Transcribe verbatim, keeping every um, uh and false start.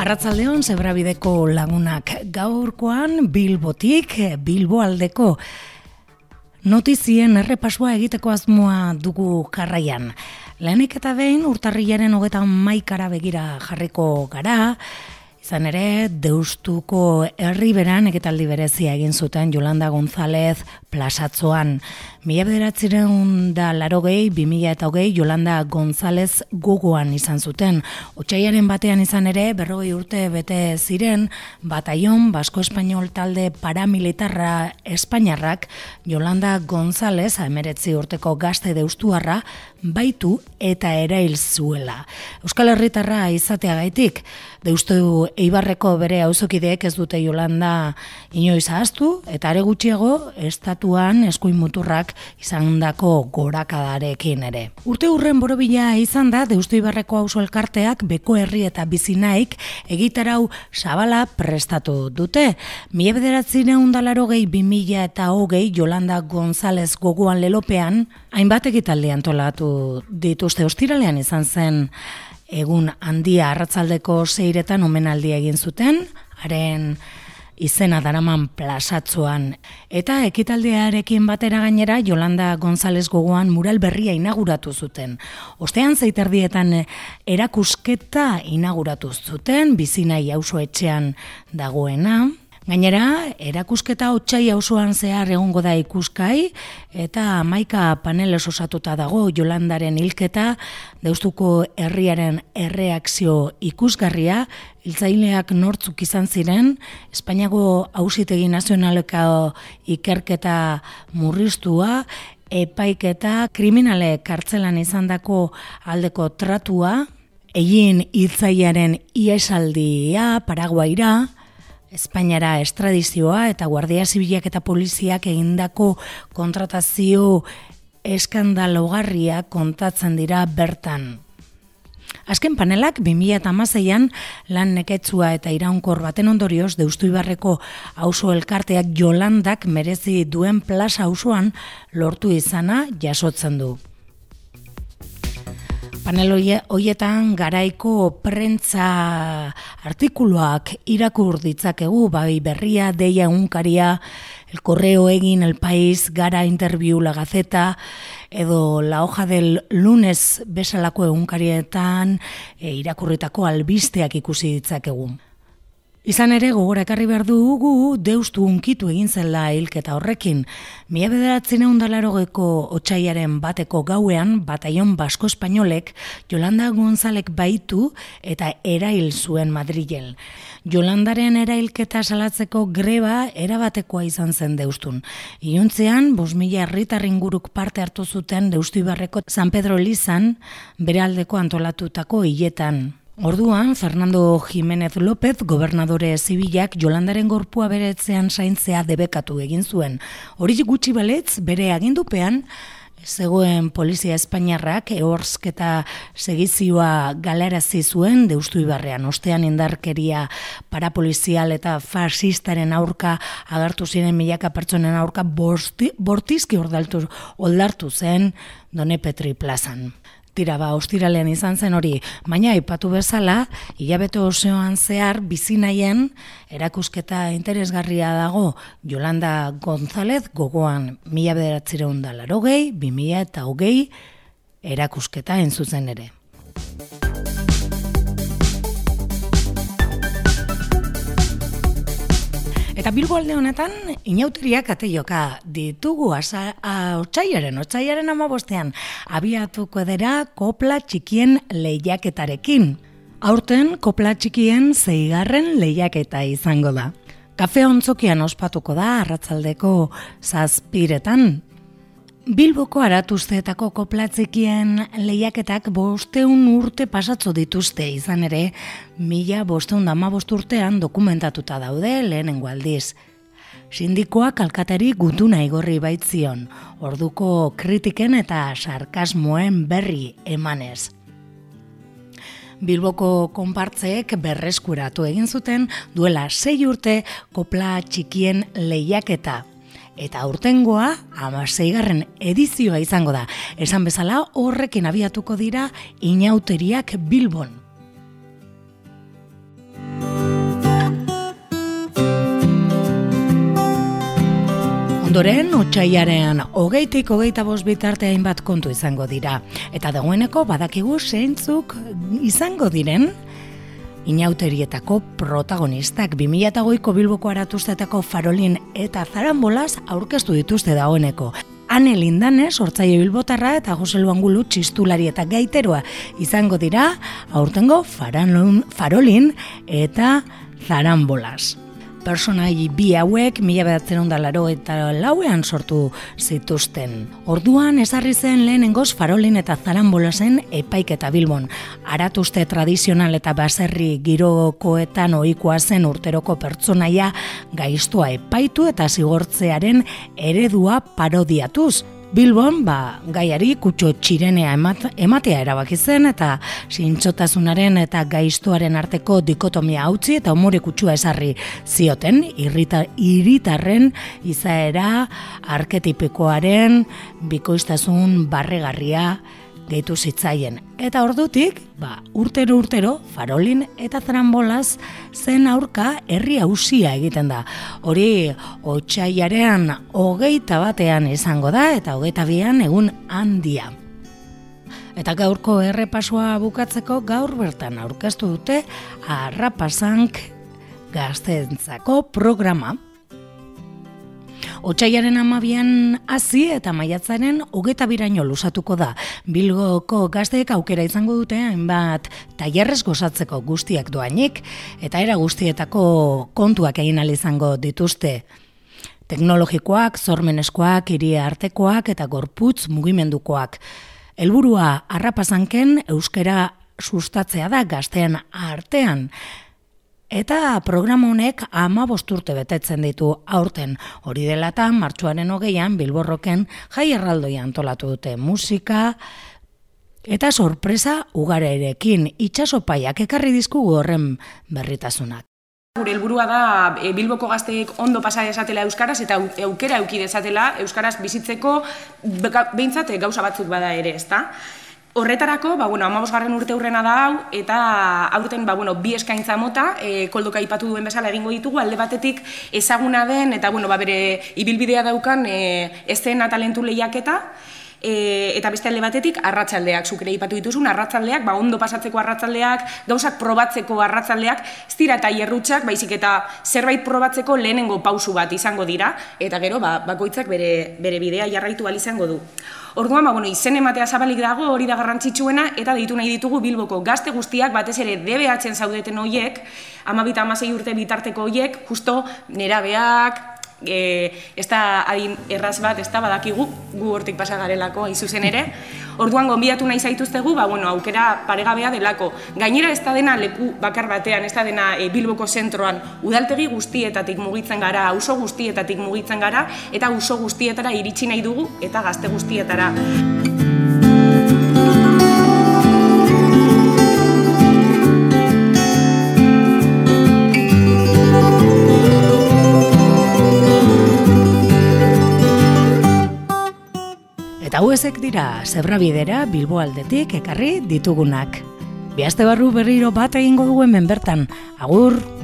Arratzaldeon Zebrabideko lagunak, gaurkoan Bilbotik, Bilbo aldeko notizien errepasua egiteko asmoa dugu jarraian. Lehenik eta behin urtarrilaren hogeita hamaikara begira jarriko gara, izan ere Deustuko herriberan ekitaldi berezia egin zuten Yolanda González plazatzoan. Mila bederatziehun eta laurogei, bi mila eta hogei Yolanda González gogoan izan zuten. Otsailaren batean izan ere berrogei urte bete ziren bataion basko-espainol talde paramilitarra espainiarrak Yolanda González, hemeretzi urteko gazte deustuarra, baitu eta erail zuela. Euskal Herritarra izateagaitik, Deustu Eibarreko bere auzokideek ez dute Yolanda inoiz ahaztu, eta are gutxiago estatuan eskuin muturrak izandako gorakadarekin ere. Urte hurren borobila izan da Deustu Eibarreko auzo elkarteak Beko Herri eta Bizinaik egitarau zabala prestatu dute. Mila bederatziehun eta laurogei, bi mila eta hogei Yolanda González gogoan lelopean hainbat ekitaldi antolatu dituzte. Ostiralean izan zen egun handia, arratzaldeko seiretan omenaldia egin zuten, haren izena daraman plazatzoan. Eta ekitaldiarekin batera gainera Yolanda González gogoan mural berria inauguratu zuten. Ostean zeiterdietan erakusketa inauguratu zuten, Bizinai auzoetxean dagoena. Gainera, erakusketa otsai auzoan zehar egongo da ikuskai, eta hamaika panelez osatuta dago Yolandaren hilketa, Deustuko herriaren erreakzio ikusgarria, hiltzaileak nortzuk izan ziren, Espainiako Auzitegi Nazionaleko ikerketa murriztua, epaiketa, kriminale kartzelan izandako aldeko tratua, egin hiltzailearen iesaldia Paraguaira, Espainiara estradizioa eta Guardia Zibilak eta Poliziak egindako kontratazio eskandalogarria kontatzen dira bertan. Azken panelak bi mila hamaseian lan neketsua eta iraunkor baten ondorioz Deustu Eibarreko auzo elkarteak Yolandak merezi duen plaza auzoan lortu izana jasotzen du. Panel hoietan garaiko prentza artikuluak irakur ditzakegu, bai berria, deia egunkaria, El Correo egin, El País, Gara Interview, La Gaceta, edo La Hoja del Lunes bezalako egunkarietan e, irakurritako albisteak ikusi ditzakegu. Izan ere, gogora ekarri behar dugu Deustu hunkitu egin zela hilketa horrekin. Mila bederatziehun eta laurogeiko otsailaren bateko gauean, bataion basko-espainolek Yolanda González baitu eta erail zuen Madrilen. Yolandaren erailketa salatzeko greba erabatekoa izan zen Deustun. Iluntzean, bost mila herritar inguruk parte hartu zuten Deustu Eibarreko San Pedro elizan bere aldeko antolatutako hiletan. Orduan, Fernando Jiménez López, gobernadore zibilak, Yolandaren gorpua bere etxean zaintzea debekatu egin zuen. Hori gutxi baletz, bere agindupean, zegoen polizia espainiarrak ehorsketa segizioa galarazi zuen Deustu Eibarrean. Ostean indarkeria parapolizial eta fasistaren aurka agertu ziren milaka pertsonen aurka borti, bortizki ordaltu, oldartu zen Done Petri plazan. Tira ba, ostiralean izan zen hori, baina aipatu bezala, hilabete osoan zehar Bizinaien erakusketa interesgarria dago Yolanda González gogoan mila bederatziehun eta laurogei, bi mila eta hogei erakusketa entzutzen ere. Eta Bilbo alde honetan, inauteriak ateioka ditugu otsailaren, otsailaren hamabostean abiatuko dira kopla txikien lehiaketarekin. Aurten kopla txikien seigarren lehiaketa izango da. Kafe ontzokian ospatuko da arratzaldeko zazpiretan. Bilboko aratuzteetako koplatzikien lehiaketak bosteun urte pasatzo dituzte, izan ere, mila bosteun damabost urtean dokumentatuta daude lehenengo aldiz. Sindikoak alkateri gutuna igorri baitzion, orduko kritiken eta sarkasmoen berri emanez. Bilboko konpartzeek berreskuratu egin zuten duela sei urte kopla txikien lehiaketa. Eta aurtengoa hamaseigarren edizioa izango da. Esan bezala horrekin abiatuko dira inauteriak Bilbon. Ondoren, otsailaren hogeitik hogeita bost bitarte hainbat kontu izango dira. Eta dagoeneko badakigu zeintzuk izango diren inauterietako protagonistak. bi mila hogeiko Bilboko Aratuztetako Farolin eta Zarambolaz aurkeztu dituzte dagoeneko. Ane Lindanez, Hortzaile Bilbotarra eta Jose Lu Angulu txistulari eta gaiteroa izango dira aurtengo Farolin eta Zarambolaz. Personai bi hauek mila bederatziehun eta laurogeita lauean sortu zituzten. Orduan ezarri zen lehenengoz Farolin eta Zarambolazen epaiketa Bilbon. Aratuzte tradizional eta baserri girokoetan ohikoa zen urteroko pertsonaia gaiztoa epaitu eta zigortzearen eredua parodiatuz. Bilbon, ba, gaiari kutxo txirenea emat, ematea erabaki zen eta zintzotasunaren eta gaiztoaren arteko dikotomia hautsi eta umore kutsua esarri zioten irrita, iritarren izaera arketipikoaren bikoiztasun barregarria gehitu zitzaien. Eta ordutik, ba, urtero urtero, Farolin eta Zarambolaz zen aurka herri auzia egiten da. Hori otsailaren hogeita batean izango da eta hogeita bian egun handia. Eta gaurko errepasoa bukatzeko gaur bertan aurkeztu dute Arrapasank gazteentzako programa. Otsailaren hamabian hasi eta maiatzaren hogeita biraino luzatuko da. Bilboko gazteek aukera izango dute hainbat tailerrez gozatzeko guztiak doainik eta era guztietako kontuak egin ahal izango dituzte. Teknologikoak, sormenezkoak, hiria artekoak eta gorputz mugimendukoak. Helburua Arrapasanken euskara sustatzea da gazteen artean. Eta programa honek hamabost urte betetzen ditu aurten. Hori dela eta martxoaren hogeian Bilborroken jai erraldoia antolatu dute musika eta sorpresa ugarerekin itxasopaiak ekarri dizkugu horren berritasunak. Gure helburua da e, Bilboko gazteek ondo pasa dezatela euskaraz eta aukera eduki dezatela euskaraz bizitzeko behintzat gauza batzuk bada ere, ezta? Horretarako, ba, bueno, hamabosgarren urte hurrena da hau, eta aurten ba, bueno, bi eskaintza mota, e, koldoka aipatu duen bezala egingo ditugu, alde batetik ezaguna den, eta bueno, ba, bere ibilbidea daukan e, eszena talentu lehiaketa, e, eta beste alde batetik arratsaldeak, zuk ere aipatu dituzun, arratsaldeak, ba, ondo pasatzeko arratsaldeak, gauzak probatzeko arratsaldeak, ez dira tailerrutsak, baizik eta zerbait probatzeko lehenengo pausu bat izango dira, eta gero, ba, bakoitzak bere, bere bidea jarraitu ahal izango du. Orduan, ba, bueno, izen ematea zabalik dago, hori da garrantzitsuena, eta deitu nahi ditugu Bilboko gazte guztiak, batez ere D B H-en zaudeten horiek, amabita amasei urte bitarteko horiek, justo nerabeak, e, ez da adin erraz bat, ez da badakigu, gu hortik pasagarelako, hain zuzen ere. Orduan, gonbidatu nahi zaituztegu, ba, bueno, aukera paregabea delako. Gainera, ez da dena leku bakar batean, ez da dena e, Bilboko zentroan, udaltegi guztietatik mugitzen gara, auzo guztietatik mugitzen gara, eta auzo guztietara iritsi nahi dugu, eta gazte guztietara. Eta hauezek dira Zebrabidera Bilbo aldetik ekarri ditugunak. Bi aste barru berriro bat egingo dugu hemen bertan. Agur!